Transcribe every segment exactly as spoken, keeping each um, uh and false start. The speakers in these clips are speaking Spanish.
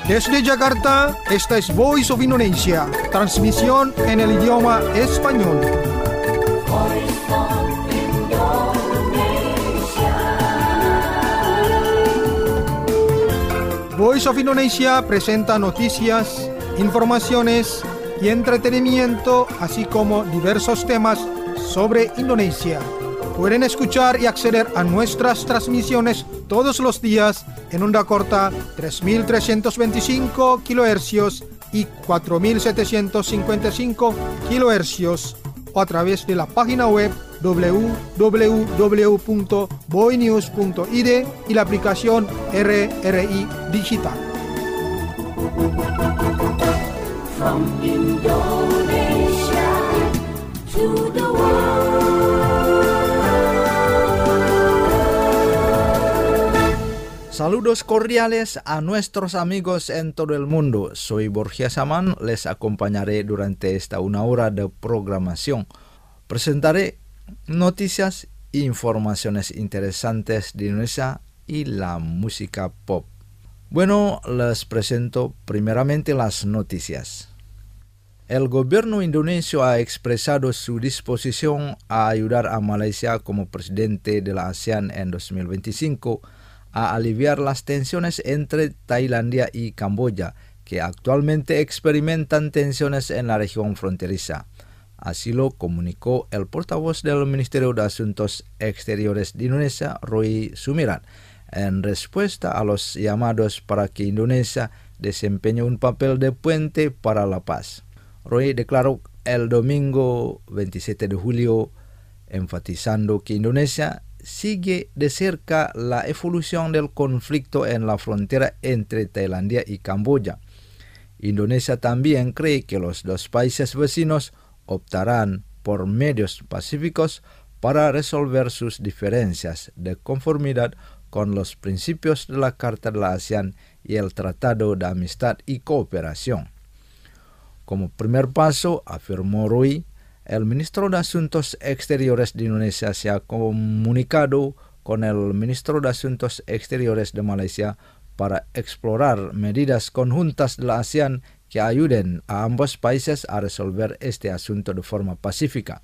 Desde Jakarta, esta es Voice of Indonesia, transmisión en el idioma español. Voice of Indonesia. Voice of Indonesia presenta noticias, informaciones y entretenimiento, así como diversos temas sobre Indonesia. Pueden escuchar y acceder a nuestras transmisiones todos los días en onda corta tres mil trescientos veinticinco kilohercios y cuatro mil setecientos cincuenta y cinco kilohercios o a través de la página web doble u doble u doble u punto boinews punto i d y la aplicación R R I Digital. From Indonesia to the world. Saludos cordiales a nuestros amigos en todo el mundo. Soy Borgia Saman, les acompañaré durante esta una hora de programación. Presentaré noticias e informaciones interesantes de Indonesia y la música pop. Bueno, les presento primeramente las noticias. El gobierno indonesio ha expresado su disposición a ayudar a Malaysia como presidente de la ASEAN en dos mil veinticinco a aliviar las tensiones entre Tailandia y Camboya, que actualmente experimentan tensiones en la región fronteriza. Así lo comunicó el portavoz del Ministerio de Asuntos Exteriores de Indonesia, Roy Sumirat, en respuesta a los llamados para que Indonesia desempeñe un papel de puente para la paz. Roy declaró el domingo veintisiete de julio, enfatizando que Indonesia sigue de cerca la evolución del conflicto en la frontera entre Tailandia y Camboya. Indonesia también cree que los dos países vecinos optarán por medios pacíficos para resolver sus diferencias de conformidad con los principios de la Carta de la ASEAN y el Tratado de Amistad y Cooperación. Como primer paso, afirmó Roy, el ministro de Asuntos Exteriores de Indonesia se ha comunicado con el ministro de Asuntos Exteriores de Malaysia para explorar medidas conjuntas de la ASEAN que ayuden a ambos países a resolver este asunto de forma pacífica.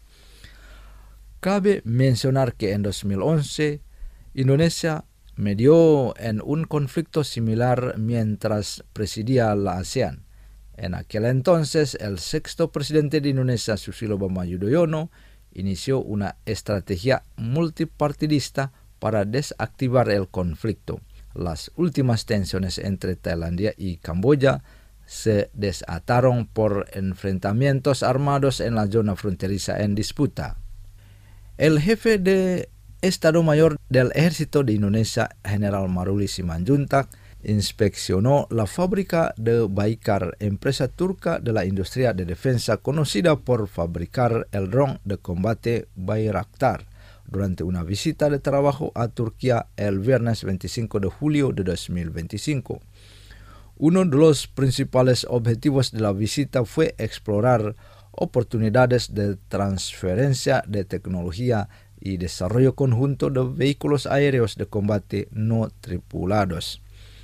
Cabe mencionar que en dos mil once, Indonesia medió en un conflicto similar mientras presidía la ASEAN. En aquel entonces, el sexto presidente de Indonesia, Susilo Bambang Yudhoyono, inició una estrategia multipartidista para desactivar el conflicto. Las últimas tensiones entre Tailandia y Camboya se desataron por enfrentamientos armados en la zona fronteriza en disputa. El jefe de Estado Mayor del Ejército de Indonesia, General Maruli Simanjuntak, inspeccionó la fábrica de Baykar, empresa turca de la industria de defensa conocida por fabricar el dron de combate Bayraktar, durante una visita de trabajo a Turquía el viernes veinticinco de julio de dos mil veinticinco. Uno de los principales objetivos de la visita fue explorar oportunidades de transferencia de tecnología y desarrollo conjunto de vehículos aéreos de combate no tripulados.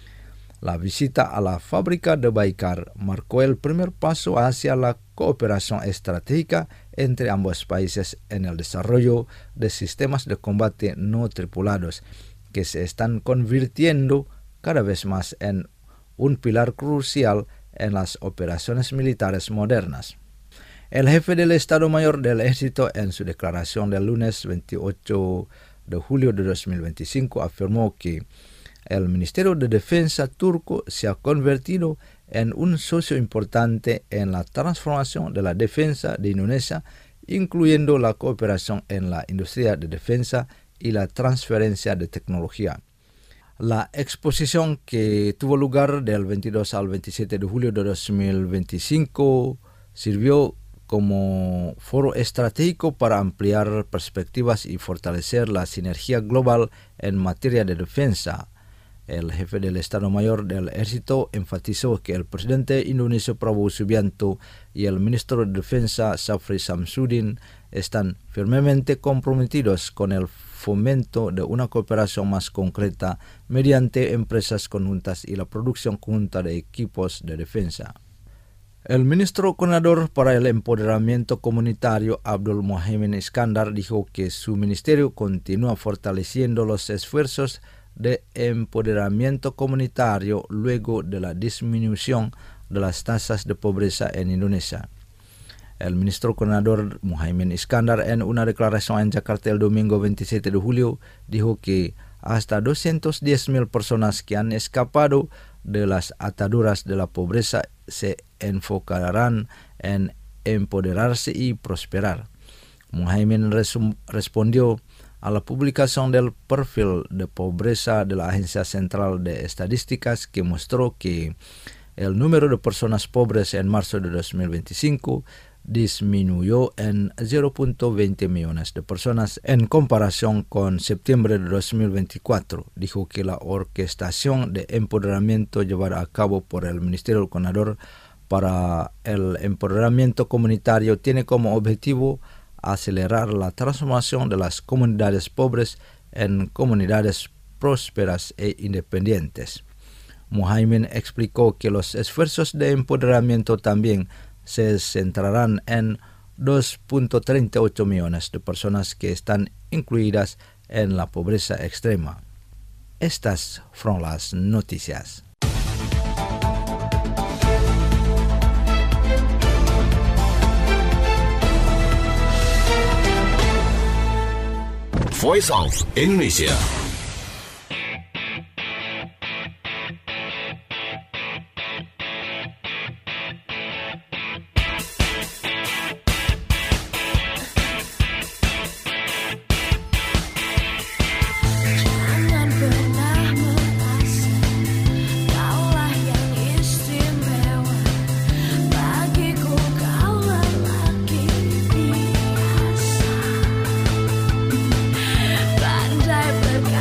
La visita a la fábrica de Baykar marcó el primer paso hacia la cooperación estratégica entre ambos países en el desarrollo de sistemas de combate no tripulados, que se están convirtiendo cada vez más en un pilar crucial en las operaciones militares modernas. El jefe del Estado Mayor del Ejército, en su declaración del lunes veintiocho de julio de dos mil veinticinco, afirmó que el Ministerio de Defensa turco se ha convertido en un socio importante en la transformación de la defensa de Indonesia, incluyendo la cooperación en la industria de defensa y la transferencia de tecnología. La exposición, que tuvo lugar del veintidós al veintisiete de julio de dos mil veinticinco, sirvió como foro estratégico para ampliar perspectivas y fortalecer la sinergia global en materia de defensa. El jefe del Estado Mayor del Ejército enfatizó que el presidente indonesio Prabowo Subianto y el ministro de Defensa Shafri Samsudin están firmemente comprometidos con el fomento de una cooperación más concreta mediante empresas conjuntas y la producción conjunta de equipos de defensa. El ministro coordinador para el empoderamiento comunitario, Abdul Muhaimin Iskandar, dijo que su ministerio continúa fortaleciendo los esfuerzos de empoderamiento comunitario luego de la disminución de las tasas de pobreza en Indonesia. El ministro coordinador Muhaimin Iskandar, en una declaración en Jakarta el domingo veintisiete de julio, dijo que hasta doscientas diez mil personas que han escapado de las ataduras de la pobreza se enfocarán en empoderarse y prosperar. Muhaimin resum- respondió a la publicación del perfil de pobreza de la Agencia Central de Estadísticas, que mostró que el número de personas pobres en marzo de dos mil veinticinco disminuyó en cero punto veinte millones de personas en comparación con septiembre de dos mil veinticuatro. Dijo que la orquestación de empoderamiento llevada a cabo por el Ministerio Coordinador para el Empoderamiento Comunitario tiene como objetivo acelerar la transformación de las comunidades pobres en comunidades prósperas e independientes. Muhaimin explicó que los esfuerzos de empoderamiento también se centrarán en dos punto treinta y ocho millones de personas que están incluidas en la pobreza extrema. Estas fueron las noticias. Voice of Indonesia. Pandai berkata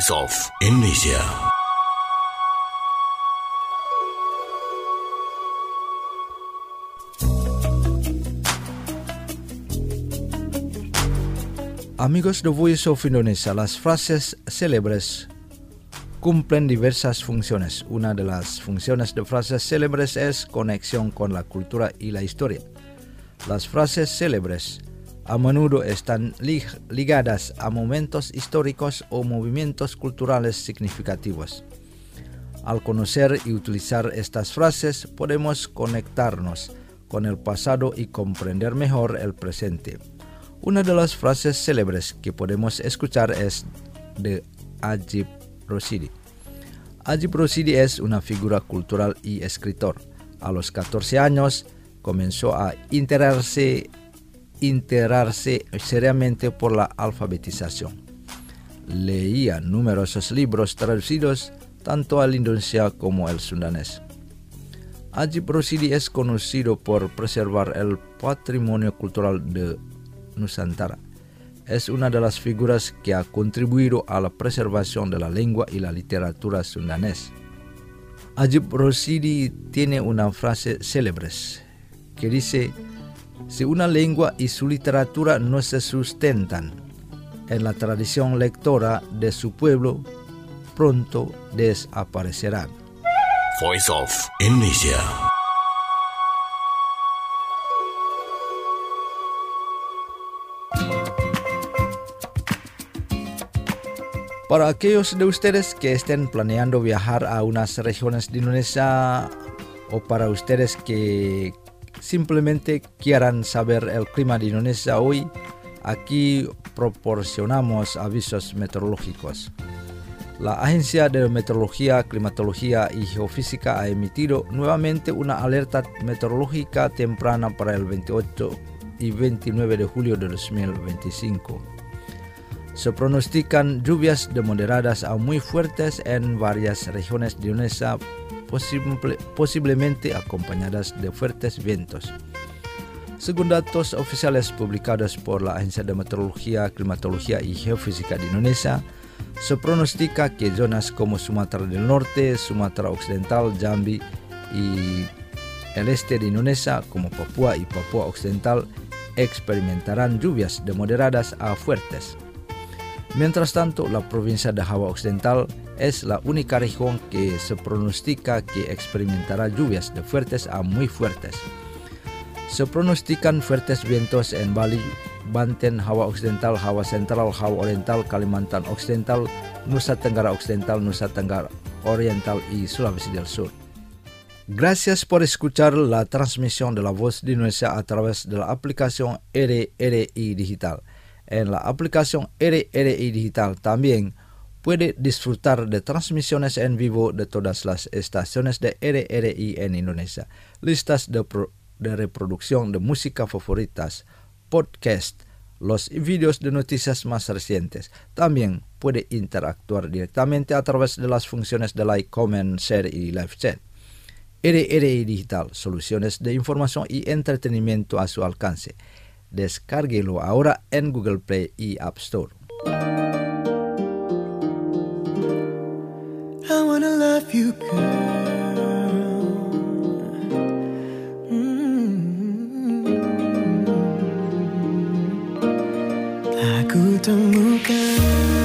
Voice of Indonesia. Amigos de Voice of Indonesia, las frases célebres cumplen diversas funciones. Una de las funciones de frases célebres es conexión con la cultura y la historia. Las frases célebres a menudo están lig- ligadas a momentos históricos o movimientos culturales significativos. Al conocer y utilizar estas frases, podemos conectarnos con el pasado y comprender mejor el presente. Una de las frases célebres que podemos escuchar es de Ajib Rosidi. Ajib Rosidi es una figura cultural y escritor. A los catorce años comenzó a integrarse, integrarse seriamente por la alfabetización. Leía numerosos libros traducidos tanto al indonesia como al sundanés. Ajib Rosidi es conocido por preservar el patrimonio cultural de Nusantara. Es una de las figuras que ha contribuido a la preservación de la lengua y la literatura sundanés. Ajib Rosidi tiene una frase célebre que dice: si una lengua y su literatura no se sustentan en la tradición lectora de su pueblo, pronto desaparecerán. Voice of Indonesia. Para aquellos de ustedes que estén planeando viajar a unas regiones de Indonesia, o para ustedes que simplemente quieran saber el clima de Indonesia hoy, aquí proporcionamos avisos meteorológicos. La Agencia de Meteorología, Climatología y Geofísica ha emitido nuevamente una alerta meteorológica temprana para el veintiocho y veintinueve de julio de dos mil veinticinco. Se pronostican lluvias de moderadas a muy fuertes en varias regiones de Indonesia, posible, posiblemente acompañadas de fuertes vientos. Según datos oficiales publicados por la Agencia de Meteorología, Climatología y Geofísica de Indonesia, se pronostica que zonas como Sumatera del Norte, Sumatera Occidental, Jambi y el este de Indonesia, como Papua y Papua Occidental, experimentarán lluvias de moderadas a fuertes. Mientras tanto, la provincia de Java Occidental es la única región que se pronostica que experimentará lluvias de fuertes a muy fuertes. Se pronostican fuertes vientos en Bali, Banten, Java Occidental, Java Central, Java Oriental, Kalimantan Occidental, Nusa Tenggara Occidental, Nusa Tenggara Oriental y Sulawesi del Sur. Gracias por escuchar la transmisión de la Voz de Indonesia a través de la aplicación R R I Digital. En la aplicación R R I Digital también puede disfrutar de transmisiones en vivo de todas las estaciones de R R I en Indonesia, listas de, pro, de reproducción de música favoritas, podcast, los vídeos de noticias más recientes. También puede interactuar directamente a través de las funciones de like, comment, share y live chat. R R I Digital, soluciones de información y entretenimiento a su alcance. Descárguelo ahora en Google Play y App Store. I wanna love you, girl. Mm-hmm. Aku temukan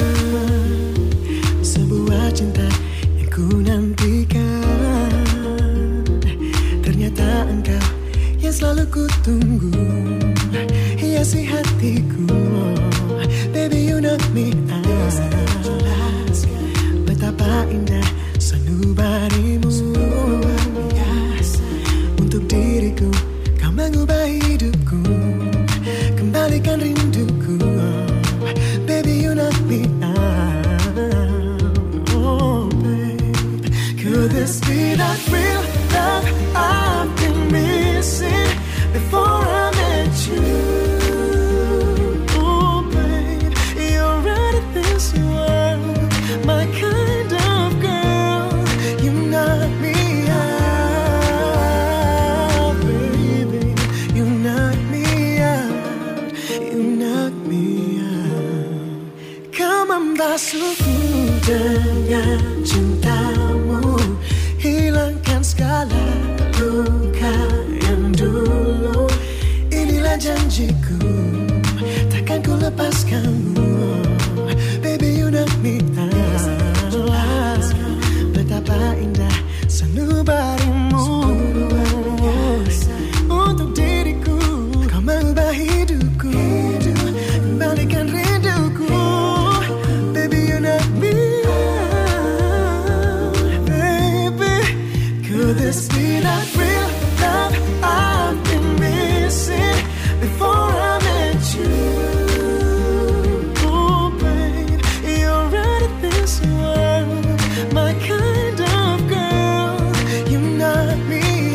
sebuah cinta yang ku nantikan. Ternyata engkau yang selalu ku tunggu. Hiasi hatiku, baby you knock me out. Betapa indah sanubarimu, untuk diriku kau mengubah hidupku, kembalikan rinduku, baby you knock me out. Oh babe, could this be that real love I've been missing before I met you? My kind of girl, you knock me out, baby. You knock me out, you knock me out. Kau membasuhku dengan cintamu, hilangkan segala luka yang dulu. Inilah janjiku, takkan ku lepaskanmu. Baby, you knock me out. Betapa indah sanubarimu untuk diriku. Kau mengubah hidupku, kembalikan rinduku. Baby, you knock me out. Baby, could this be that real love I've been missing before I met you? Oh, babe, you're right at this world, my kind of girl. You knock me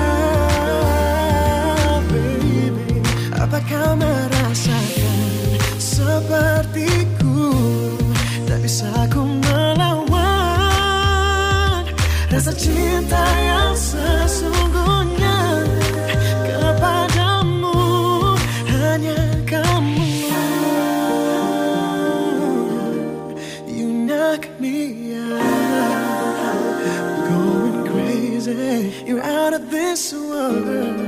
out, baby. Apa kau merasakan sepertiku? Tak bisa ku melawan rasa cinta yang sesungguhnya kepadamu, hanya kamu. You knock me out, going crazy. You're out of this world.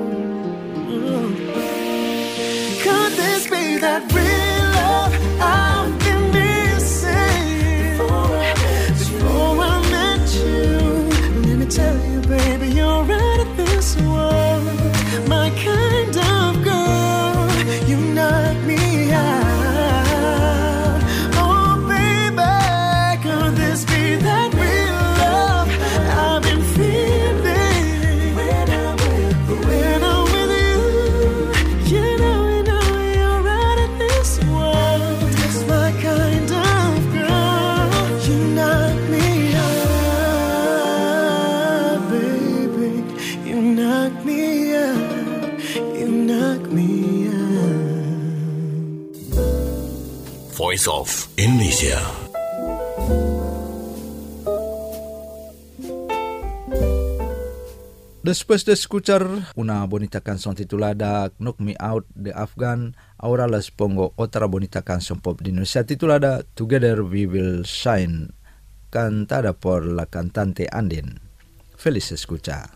Could this be that real love I've been missing before I met you? Let me tell you, baby, you're out of this world, my kind of girl. You knock me out. Oh, baby, could this be that real love I've been feeling when I'm with you? When I'm with you, you know, you know, you're out of this world, my kind of girl. You knock me out, baby. You knock me out. You knock me out. Voice of Indonesia. Después de escuchar una bonita canción titulada Knock Me Out de Afgan, ahora les pongo otra bonita canción pop de Indonesia titulada Together We Will Shine, cantada por la cantante Andin. Feliz escucha.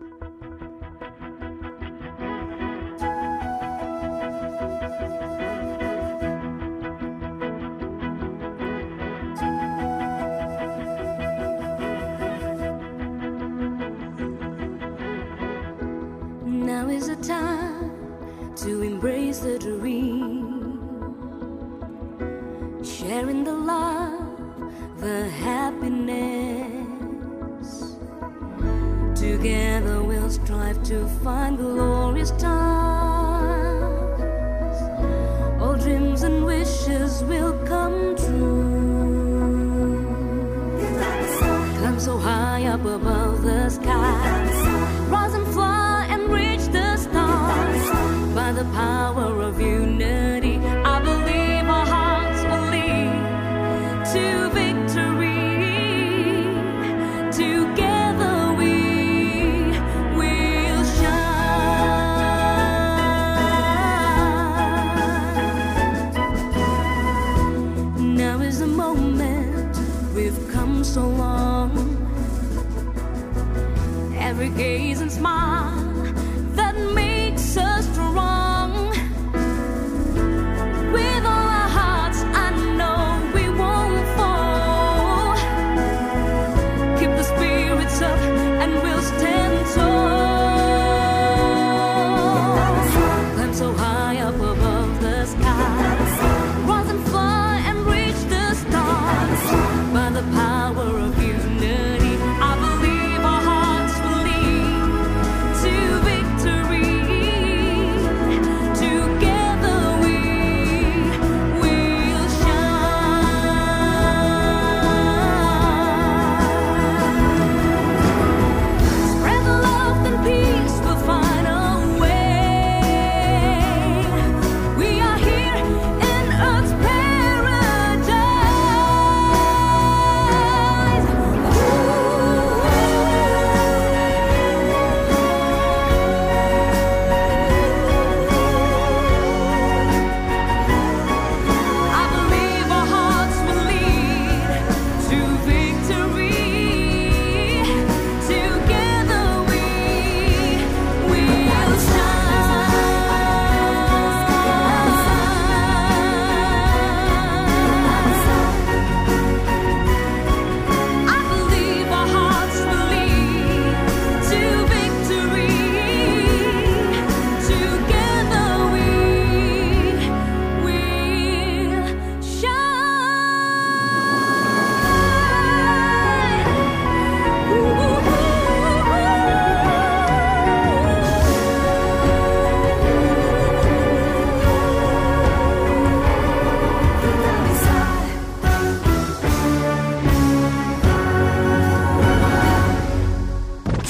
Now is the time to embrace the dream, sharing the love, the happiness. Together we'll strive to find glorious times. All dreams and wishes will come true. Climb so high up above the sky, rise and fly and reach the stars. By the power of unity, I believe our hearts will lead to victory. Together we will shine. Now is the moment, we've come so long. Every gaze and smile that makes us strong. With all our hearts, I know we won't fall. Keep the spirits up and we'll stand tall. Climb so high up above the sky, rise and fly and reach the stars. By the power of unity, I believe our hearts will lead to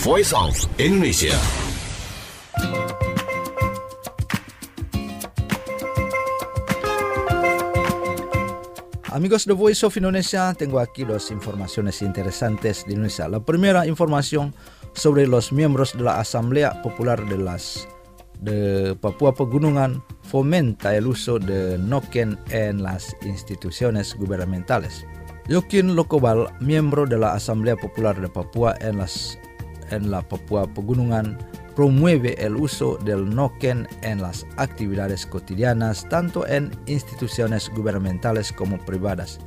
Voice of Indonesia. Amigos de Voice of Indonesia, tengo aquí dos informaciones interesantes de Indonesia. La primera información sobre los miembros de la Asamblea Popular de las de Papua Pegunungan fomenta el uso de noken en las instituciones gubernamentales. Joaquín Lokobal, miembro de la Asamblea Popular de Papua en, las, en la Papua Pegunungan, promueve el uso del noken en las actividades cotidianas, tanto en instituciones gubernamentales como privadas.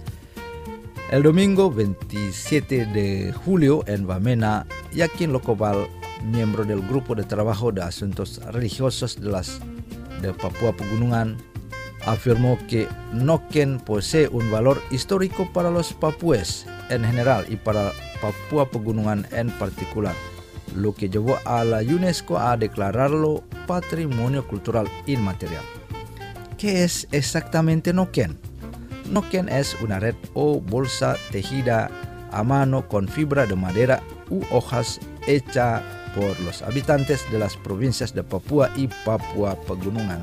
El domingo veintisiete de julio en Wamena, Joaquín Lokobal, miembro del Grupo de Trabajo de Asuntos Religiosos de, las, de Papua Pegunungan, afirmó que noken posee un valor histórico para los papúes en general y para Papua Pegunungan en particular, lo que llevó a la UNESCO a declararlo Patrimonio Cultural Inmaterial. ¿Qué es exactamente noken? Noken es una red o bolsa tejida a mano con fibra de madera u hojas hecha por los habitantes de las provincias de Papua y Papua Pegunungan.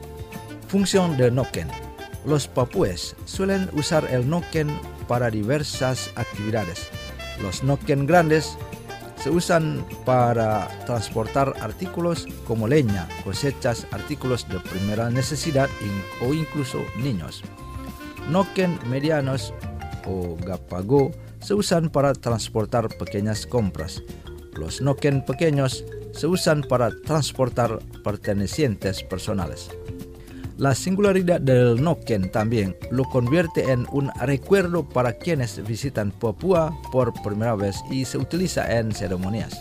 Función de noken. Los papúes suelen usar el noken para diversas actividades. Los noken grandes se usan para transportar artículos como leña, cosechas, artículos de primera necesidad in, o incluso niños. Noken medianos o gapago se usan para transportar pequeñas compras. Los noken pequeños se usan para transportar pertenecientes personales. La singularidad del noken también lo convierte en un recuerdo para quienes visitan Papua por primera vez y se utiliza en ceremonias.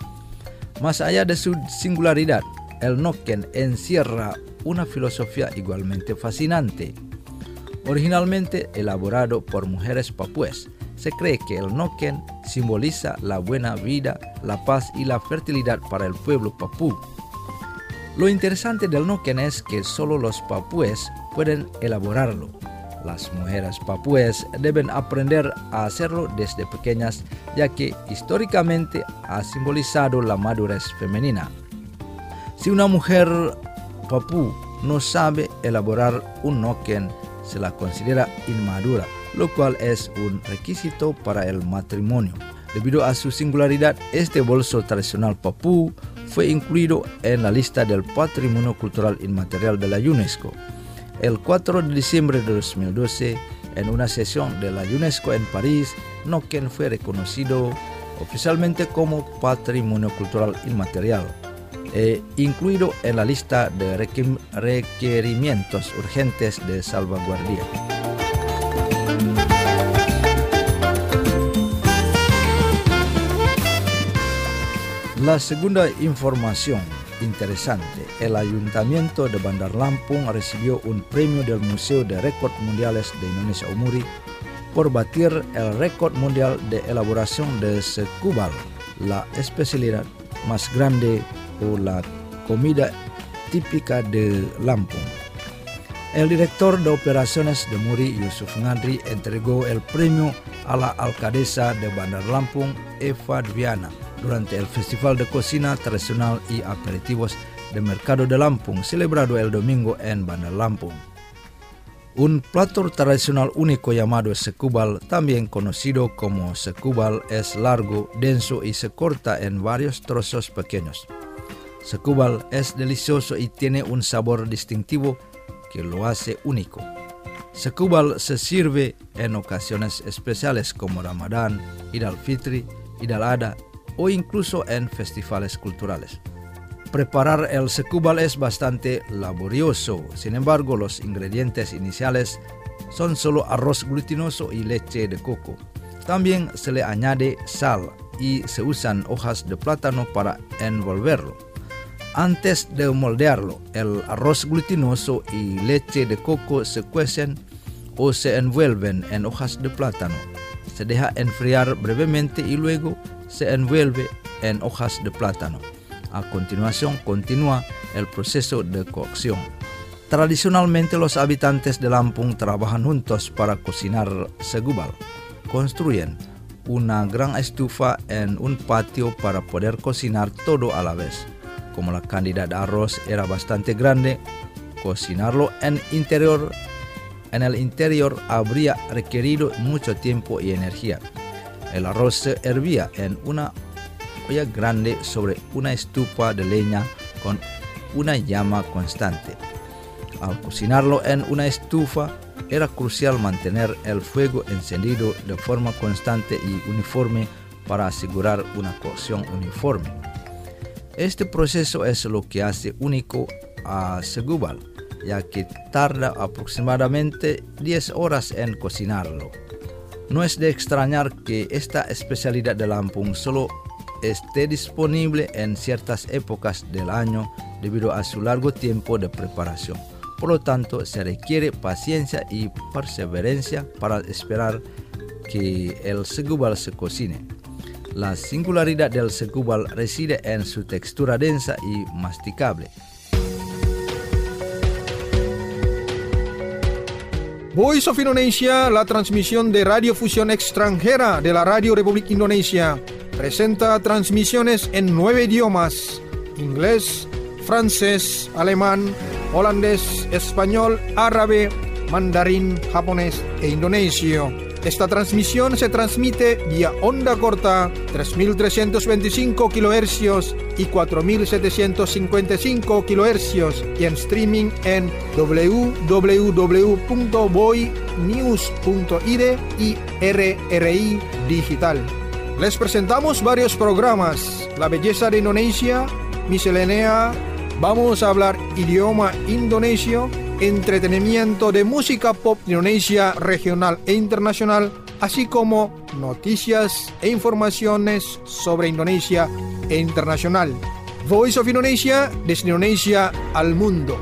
Más allá de su singularidad, el noken encierra una filosofía igualmente fascinante. Originalmente elaborado por mujeres papúes, se cree que el noken simboliza la buena vida, la paz y la fertilidad para el pueblo papú. Lo interesante del noken es que solo los papúes pueden elaborarlo. Las mujeres papúes deben aprender a hacerlo desde pequeñas, ya que históricamente ha simbolizado la madurez femenina. Si una mujer papú no sabe elaborar un noken, se la considera inmadura, lo cual es un requisito para el matrimonio. Debido a su singularidad, este bolso tradicional papú fue incluido en la lista del Patrimonio Cultural Inmaterial de la UNESCO. El cuatro de diciembre de dos mil doce, en una sesión de la UNESCO en París, noken fue reconocido oficialmente como Patrimonio Cultural Inmaterial e incluido en la lista de requerimientos urgentes de salvaguardia. La segunda información interesante, el Ayuntamiento de Bandar Lampung recibió un premio del Museo de Récord Mundiales de Indonesia Umuri por batir el récord mundial de elaboración de sekubal, la especialidad más grande o la comida típica de Lampung. El director de operaciones de Muri, Yusuf Ngadri, entregó el premio a la alcaldesa de Bandar Lampung, Eva Dwiana, durante el Festival de Cocina Tradicional y Aperitivos de Mercado de Lampung, celebrado el domingo en Bandar Lampung. Un plato tradicional único llamado sekubal, también conocido como sekubal, es largo, denso y se corta en varios trozos pequeños. Sekubal es delicioso y tiene un sabor distintivo que lo hace único. Sekubal se sirve en ocasiones especiales como Ramadán, Id al-Fitri, Id al-Adha o incluso en festivales culturales. Preparar el sekubal es bastante laborioso, sin embargo los ingredientes iniciales son solo arroz glutinoso y leche de coco. También se le añade sal y se usan hojas de plátano para envolverlo. Antes de moldearlo, el arroz glutinoso y leche de coco se cuecen o se envuelven en hojas de plátano. Se deja enfriar brevemente y luego se envuelve en hojas de plátano. A continuación continúa el proceso de cocción. Tradicionalmente los habitantes de Lampung trabajan juntos para cocinar sekubal. Construyen una gran estufa en un patio para poder cocinar todo a la vez. Como la cantidad de arroz era bastante grande, cocinarlo en interior En el interior habría requerido mucho tiempo y energía. El arroz se hervía en una olla grande sobre una estufa de leña con una llama constante. Al cocinarlo en una estufa, era crucial mantener el fuego encendido de forma constante y uniforme para asegurar una cocción uniforme. Este proceso es lo que hace único a Segubal, ya que tarda aproximadamente diez horas en cocinarlo. No es de extrañar que esta especialidad de Lampung solo esté disponible en ciertas épocas del año debido a su largo tiempo de preparación. Por lo tanto, se requiere paciencia y perseverancia para esperar que el Segubal se cocine. La singularidad del Segubal reside en su textura densa y masticable. Voice of Indonesia, la transmisión de radiofusión extranjera de la Radio Republik Indonesia, presenta transmisiones en nueve idiomas: inglés, francés, alemán, holandés, español, árabe, mandarín, japonés e indonesio. Esta transmisión se transmite vía onda corta tres mil trescientos veinticinco kilohercios y cuatro mil setecientos cincuenta y cinco kilohercios y en streaming en w w w punto boy news punto i d y R R I Digital. Les presentamos varios programas: La belleza de Indonesia, Miscelánea, Vamos a hablar idioma indonesio, entretenimiento de música pop Indonesia regional e internacional, así como noticias e informaciones sobre Indonesia e internacional. Voice of Indonesia, desde Indonesia al mundo.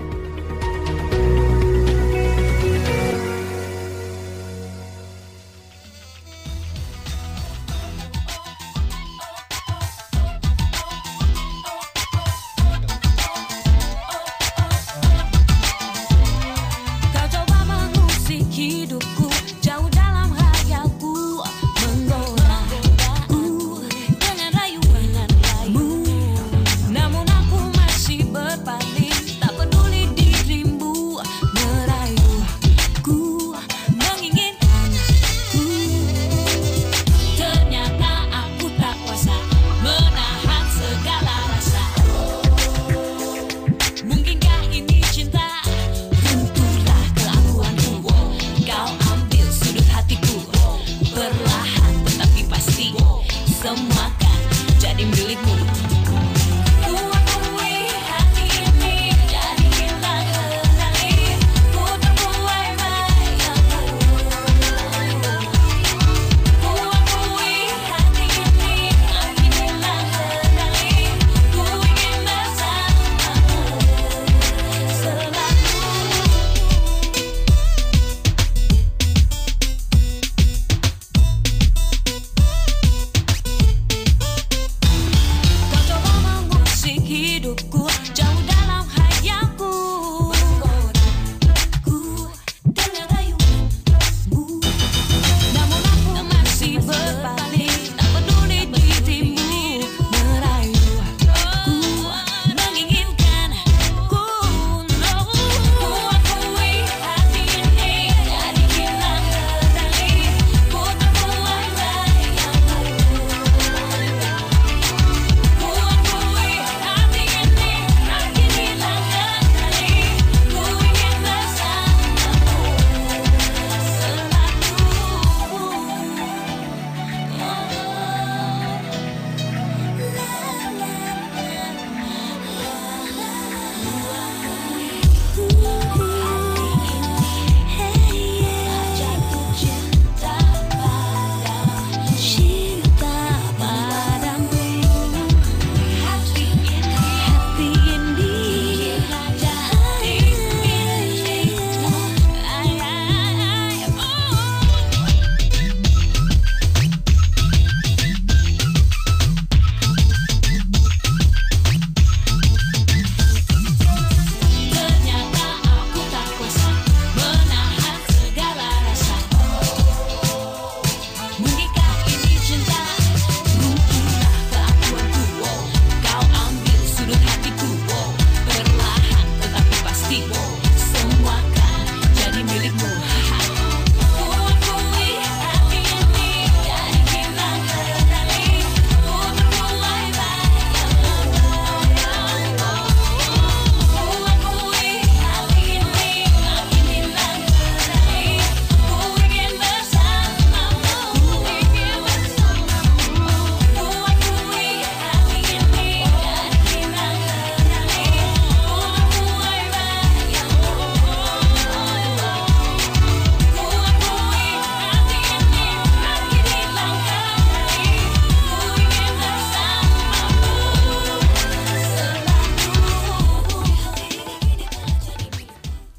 Namun aku masih berpaling, tak peduli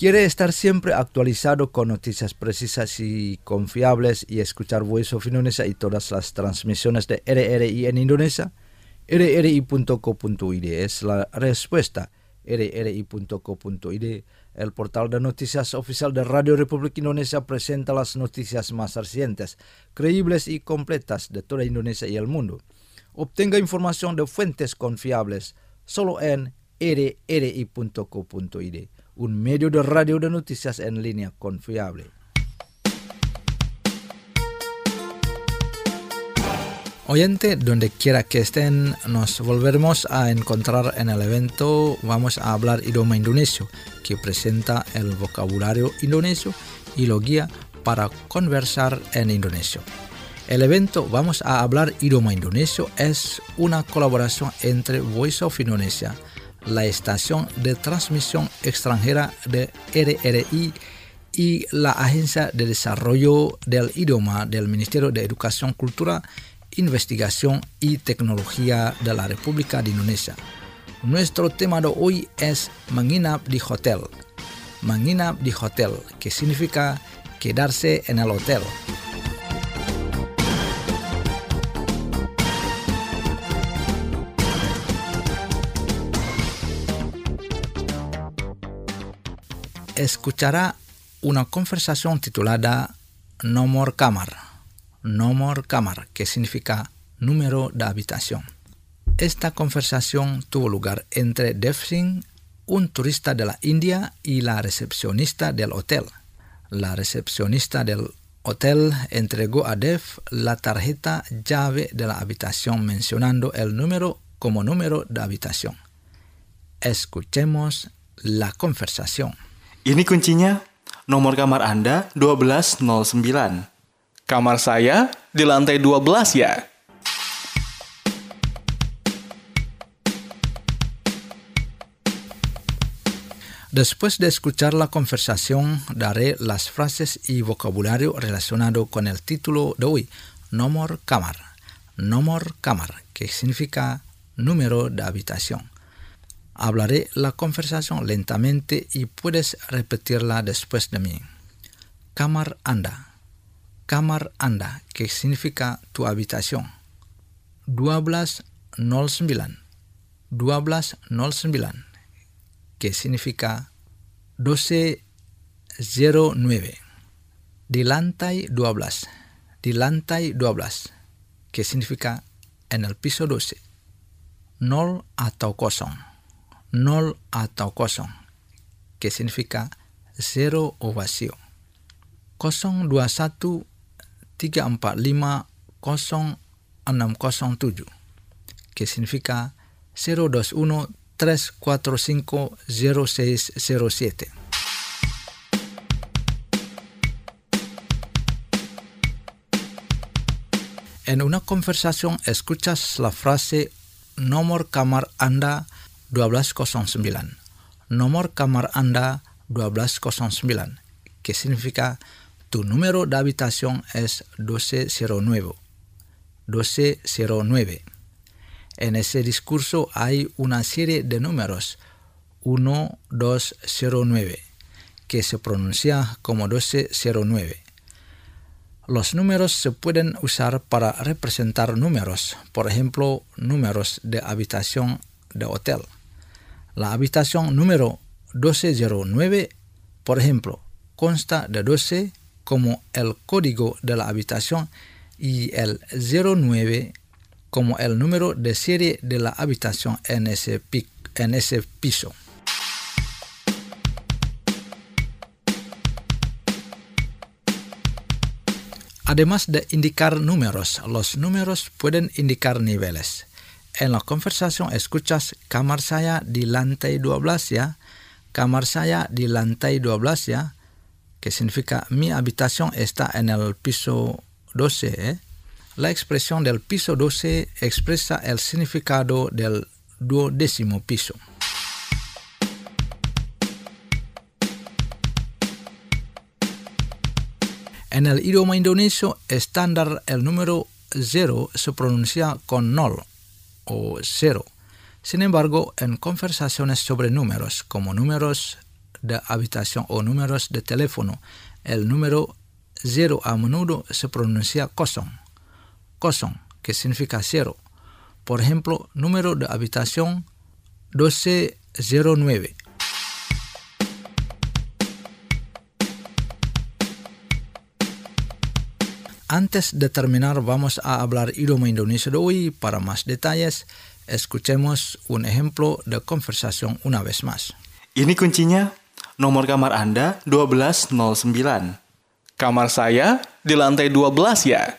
¿Quiere estar siempre actualizado con noticias precisas y confiables y escuchar Voice of Indonesia y todas las transmisiones de R R I en Indonesia? R R I punto co punto I D es la respuesta. R R I punto co punto I D, el portal de noticias oficial de Radio Republik Indonesia, presenta las noticias más recientes, creíbles y completas de toda Indonesia y el mundo. Obtenga información de fuentes confiables solo en R R I punto co punto I D, un medio de radio de noticias en línea confiable. Oyente, donde quiera que estén, nos volveremos a encontrar en el evento Vamos a hablar idioma indonesio, que presenta el vocabulario indonesio y lo guía para conversar en indonesio. El evento Vamos a hablar idioma indonesio es una colaboración entre Voice of Indonesia, la estación de transmisión extranjera de R R I y la Agencia de Desarrollo del Idioma del Ministerio de Educación, Cultura, Investigación y Tecnología de la República de Indonesia. Nuestro tema de hoy es menginap di hotel. Menginap di hotel, que significa quedarse en el hotel. Escuchará una conversación titulada Nomor Kamar. Nomor Kamar, que significa número de habitación. Esta conversación tuvo lugar entre Dev Singh, un turista de la India, y la recepcionista del hotel. La recepcionista del hotel entregó a Dev la tarjeta llave de la habitación mencionando el número como número de habitación. Escuchemos la conversación. Ini kuncinya, nomor kamar Anda dua belas nol sembilan. Kamar saya di lantai dua belas ya. Después de escuchar la conversación, daré las frases y vocabulario relacionado con el título de hoy, Nomor Kamar. Nomor Kamar, que significa número de habitación. Hablaré la conversación lentamente y puedes repetirla después de mí. Kamar Anda. Kamar Anda, que significa tu habitación. dua belas nol sembilan. dua belas nol sembilan, que significa doce cero nueve. Di lantai dua belas. Di lantai dua belas, que significa en el piso doce. Nol atau kosong. Nol atau kosong, que significa cero o vacío. nol dua satu tiga empat lima nol enam nol tujuh, que significa cero dos uno tres cuatro cinco cero seis cero siete. En una conversación escuchas la frase nomor kamar Anda dua belas nol sembilan. Nomor kamar Anda dua belas nol sembilan, que significa tu número de habitación es doce cero nueve. doce cero nueve. En ese discurso hay una serie de números uno dos cero nueve, que se pronuncia como doce cero nueve. Los números se pueden usar para representar números, por ejemplo, números de habitación de hotel. La habitación número doce cero nueve, por ejemplo, consta de doce como el código de la habitación y el cero nueve como el número de serie de la habitación en ese, pi- en ese piso. Además de indicar números, los números pueden indicar niveles. En la conversación escuchas kamar saya di lantai dua belas ya, kamar saya di lantai dua belas ya, que significa mi habitación está en el piso doce. ¿eh? La expresión del piso doce expresa el significado del duodécimo piso. En el idioma indonesio estándar el número cero se pronuncia con nol o cero. Sin embargo, en conversaciones sobre números como números de habitación o números de teléfono. El número cero a menudo se pronuncia kosong. Kosong, que significa cero. Por ejemplo, número de habitación doce cero nueve. Antes de terminar, vamos a hablar idioma Indonesia de hoy. Para más detalles, escuchemos un ejemplo de conversación una vez más. Ini kuncinya, nomor kamar Anda dua belas nol sembilan. Kamar saya di lantai dua belas ya.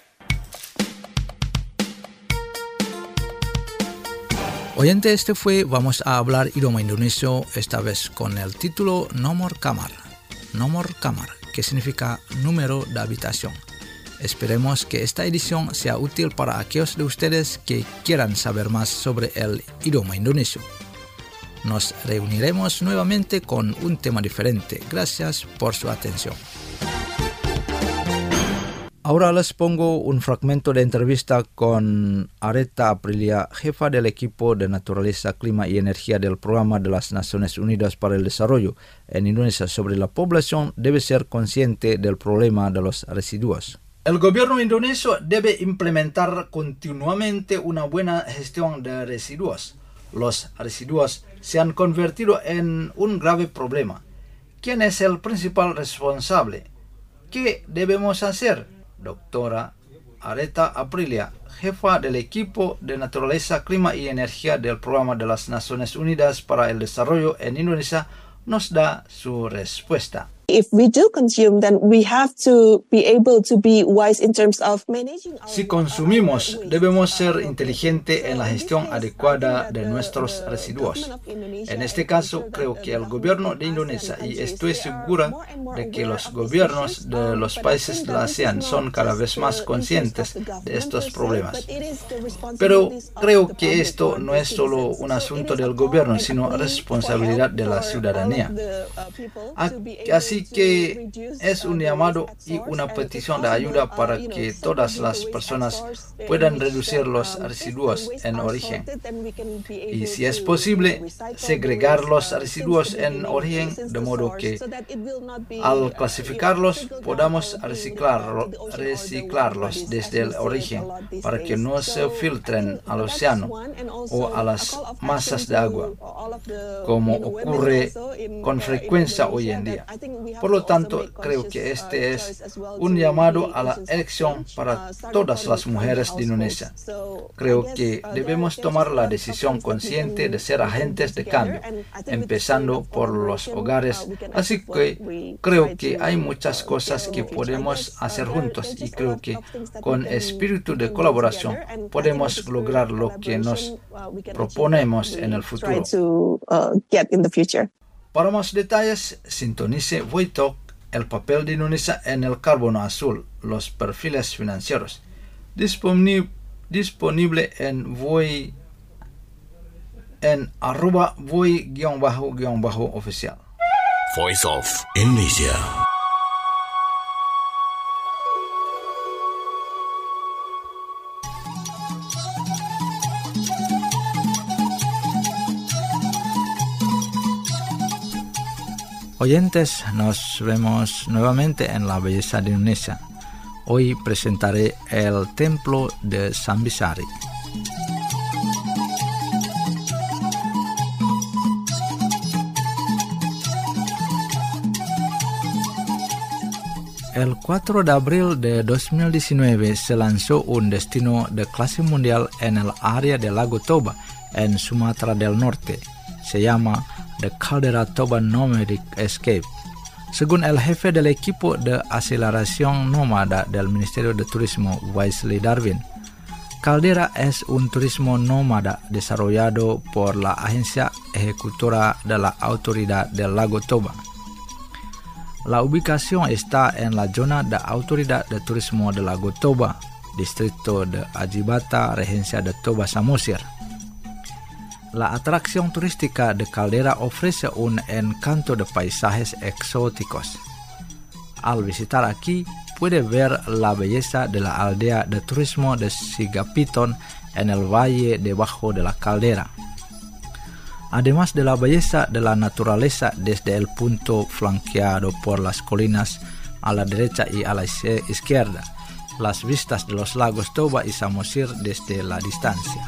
Oyente, este fue Vamos a hablar idioma indonesio, esta vez con el título Nomor Kamar. Nomor Kamar, que significa número de habitación. Esperemos que esta edición sea útil para aquellos de ustedes que quieran saber más sobre el idioma indonesio. Nos reuniremos nuevamente con un tema diferente. Gracias por su atención. Ahora les pongo un fragmento de entrevista con Aretha Aprilia, jefa del equipo de Naturaleza, Clima y Energía del Programa de las Naciones Unidas para el Desarrollo en Indonesia, sobre la población debe ser consciente del problema de los residuos. El gobierno indonesio debe implementar continuamente una buena gestión de residuos. Los residuos se han convertido en un grave problema. ¿Quién es el principal responsable? ¿Qué debemos hacer? Doctora Aretha Aprilia, jefa del equipo de Naturaleza, Clima y Energía del Programa de las Naciones Unidas para el Desarrollo en Indonesia, nos da su respuesta. If we do consume, then we have to be able to be wise in terms of managing our, Si consumimos, debemos ser inteligentes en la gestión adecuada de nuestros residuos. En este caso, creo que el gobierno de Indonesia, y estoy segura de que los gobiernos de los países de la ASEAN son cada vez más conscientes de estos problemas. Pero creo que esto no es solo un asunto del gobierno, sino responsabilidad de la ciudadanía. Así que es un llamado y una petición de ayuda para que todas las personas puedan reducir los residuos en origen. Y si es posible, segregar los residuos en origen de modo que al clasificarlos podamos reciclarlo, reciclarlos desde el origen para que no se filtren al océano o a las masas de agua, como ocurre con frecuencia hoy en día. Por lo tanto, creo que este es un llamado a la elección para todas las mujeres de Indonesia. Creo que debemos tomar la decisión consciente de ser agentes de cambio, empezando por los hogares. Así que creo que hay muchas cosas que podemos hacer juntos y creo que con espíritu de colaboración podemos lograr lo que nos proponemos en el futuro. Para más detalles, sintonice Voitalk, el papel de Indonesia en el carbono azul, los perfiles financieros. Disponible, disponible en Voi, en arroba Voi-oficial. Voice of Indonesia. Oyentes, nos vemos nuevamente en la belleza de Indonesia. Hoy presentaré el templo de Sambisari. El cuatro de abril de dos mil diecinueve se lanzó un destino de clase mundial en el área del lago Toba, en Sumatra del Norte. Se llama The Caldera Toba Nomadic Escape. Según el jefe del equipo de aceleración nómada del Ministerio de Turismo, Wesley Darwin, Caldera es un turismo nómada desarrollado por la agencia ejecutora de la Autoridad del Lago Toba. La ubicación está en la zona de Autoridad de Turismo del Lago Toba, distrito de Ajibata, regencia de Toba Samosir. La atracción turística de Caldera ofrece un encanto de paisajes exóticos. Al visitar aquí, puede ver la belleza de la aldea de turismo de Sigapiton en el valle debajo de la caldera. Además de la belleza de la naturaleza desde el punto flanqueado por las colinas a la derecha y a la izquierda, las vistas de los lagos Toba y Samosir desde la distancia.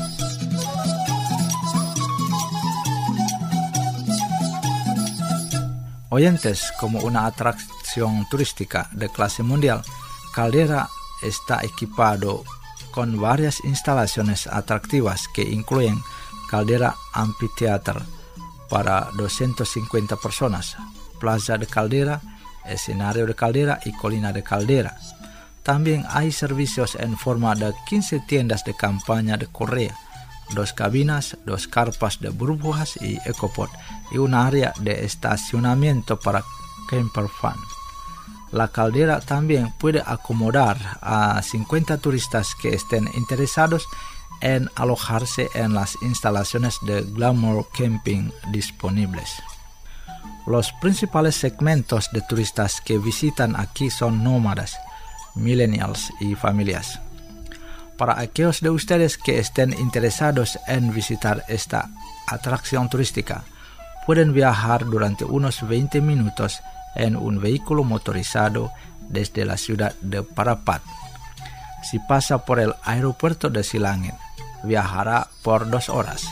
Oyentes, como una atracción turística de clase mundial, Caldera está equipado con varias instalaciones atractivas que incluyen Caldera Amphitheater para doscientas cincuenta personas, Plaza de Caldera, Escenario de Caldera y Colina de Caldera. También hay servicios en forma de quince tiendas de campaña de Correa, dos cabinas, dos carpas de burbujas y ecopod y un área de estacionamiento para camper fan. La caldera también puede acomodar a cincuenta turistas que estén interesados en alojarse en las instalaciones de Glamour Camping disponibles. Los principales segmentos de turistas que visitan aquí son nómadas, millennials y familias. Para aquellos de ustedes que estén interesados en visitar esta atracción turística, pueden viajar durante unos veinte minutos en un vehículo motorizado desde la ciudad de Parapat. Si pasa por el aeropuerto de Silangit, viajará por dos horas.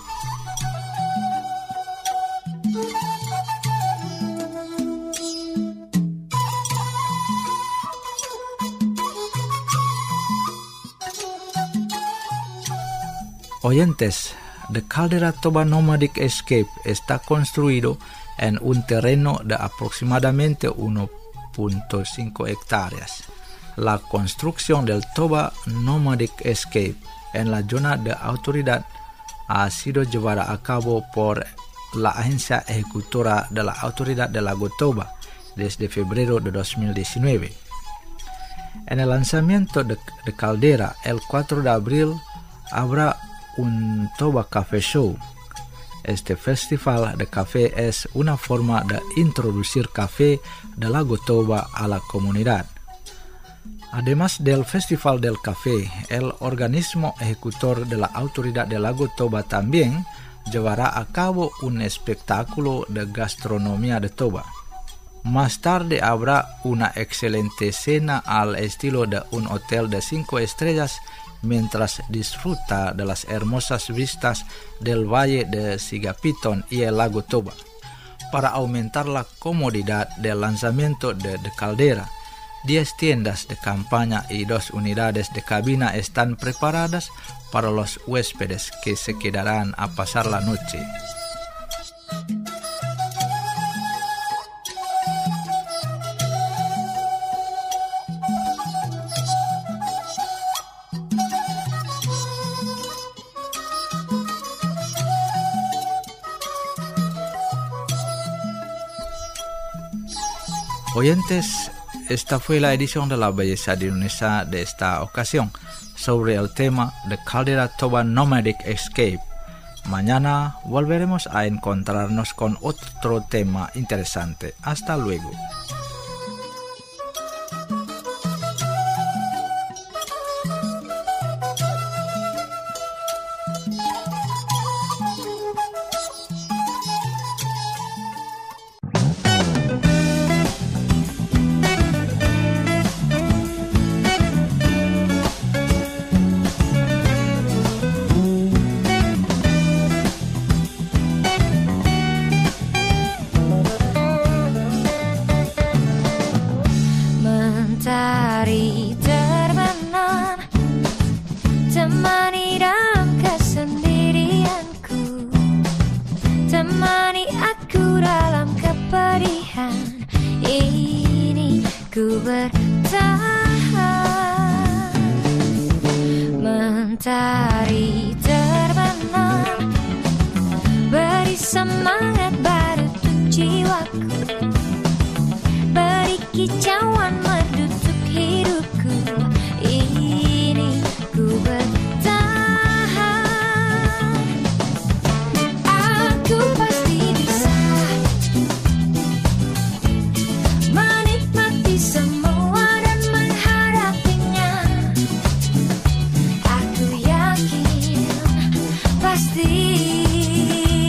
Oyentes, The Caldera Toba Nomadic Escape está construido en un terreno de aproximadamente uno punto cinco hectáreas. La construcción del Toba Nomadic Escape en la zona de autoridad ha sido llevada a cabo por la agencia ejecutora de la Autoridad del Lago Toba desde febrero de dos mil diecinueve. En el lanzamiento de, de Caldera el cuatro de abril habrá un Toba Café Show. Este festival de café es una forma de introducir café del Lago Toba a la comunidad. Además del Festival del Café, el organismo ejecutor de la Autoridad del Lago Toba también llevará a cabo un espectáculo de gastronomía de Toba. Más tarde habrá una excelente cena al estilo de un hotel de cinco estrellas mientras disfruta de las hermosas vistas del valle de Sigapitón y el lago Toba. Para aumentar la comodidad del lanzamiento de, de Caldera, diez tiendas de campaña y dos unidades de cabina están preparadas para los huéspedes que se quedarán a pasar la noche. Oyentes, esta fue la edición de La Belleza de Indonesia de esta ocasión sobre el tema de Caldera Toba Nomadic Escape. Mañana volveremos a encontrarnos con otro tema interesante. Hasta luego. Mentari terbenam, temani dalam kesendirianku, temani aku dalam kepedihan ini, ku bertahan. Mentari terbenam, beri semangat baru untuk jiwaku, beri kicauan merdu untuk hidupku ini, ku bertahan. Aku pasti bisa menikmati semua dan menghadapinya. Aku yakin pasti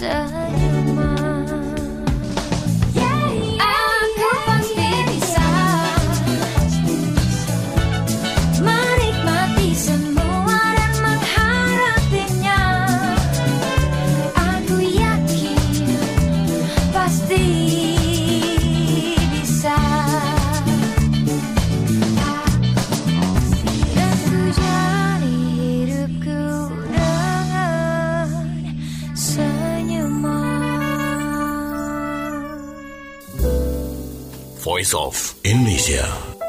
senyuman. Aku pasti bisa menikmati semua dan mengharapinya. Aku yakin pasti bisa. Dan ku jalani hidupku dengan senyuman. Voice of Indonesia.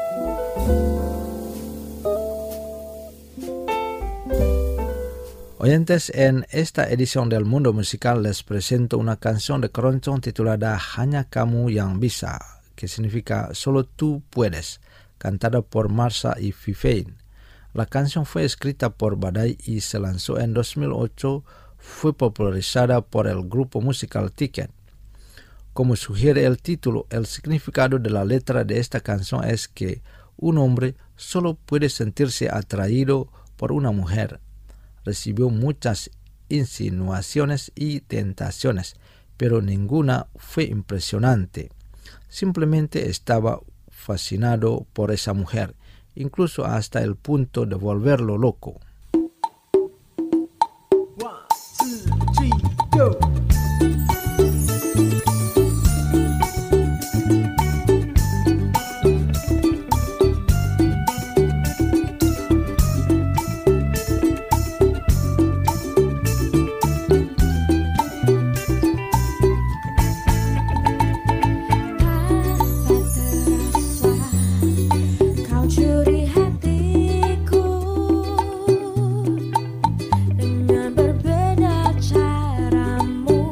Oyentes, en esta edición del Mundo Musical les presento una canción de Keroncong titulada Hanya Kamu Yang Bisa, que significa Solo Tú Puedes, cantada por Marsha y Vivian. La canción fue escrita por Badai y se lanzó en dos mil ocho, fue popularizada por el grupo musical Ticket. Como sugiere el título, el significado de la letra de esta canción es que un hombre solo puede sentirse atraído por una mujer. Recibió muchas insinuaciones y tentaciones, pero ninguna fue impresionante. Simplemente estaba fascinado por esa mujer, incluso hasta el punto de volverlo loco. Kau curi hatiku dengan berbeda caramu.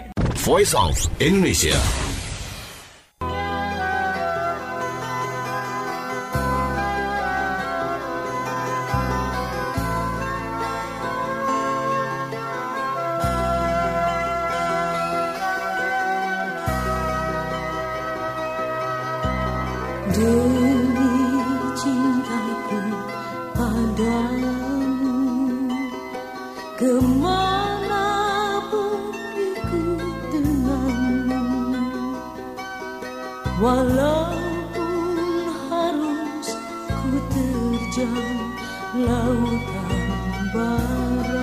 Voice of Indonesia. Demi cintaku padamu, kemanapun ikut denganmu, walaupun harus ku terjang lautan bara.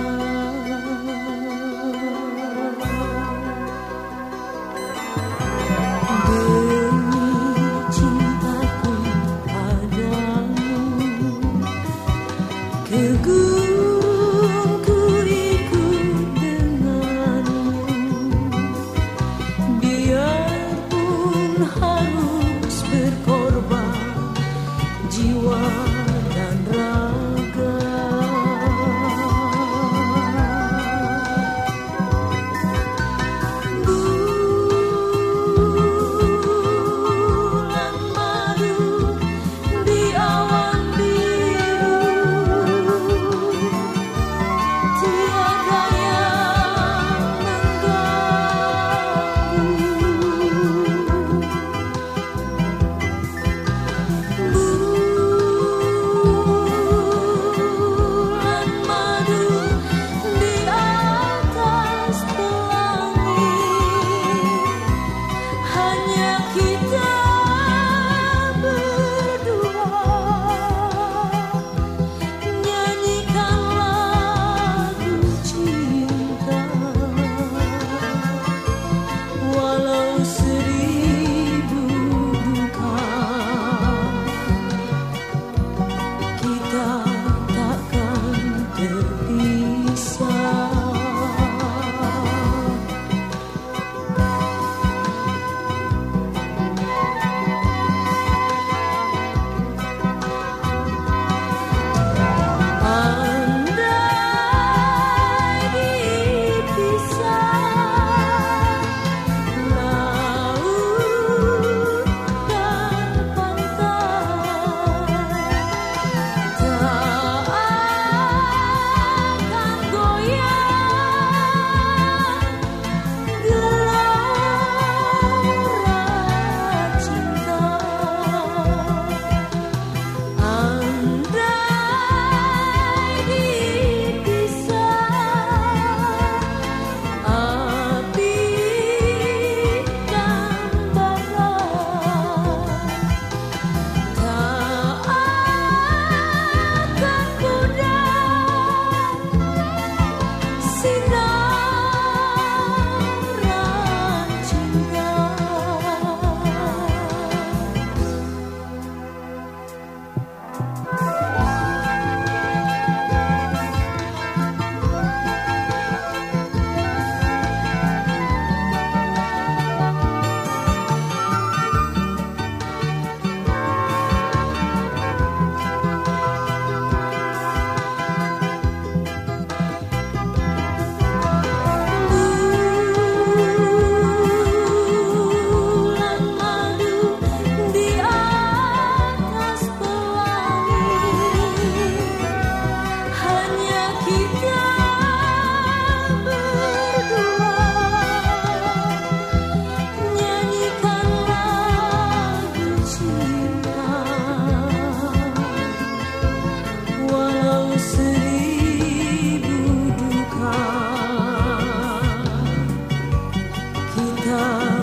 kita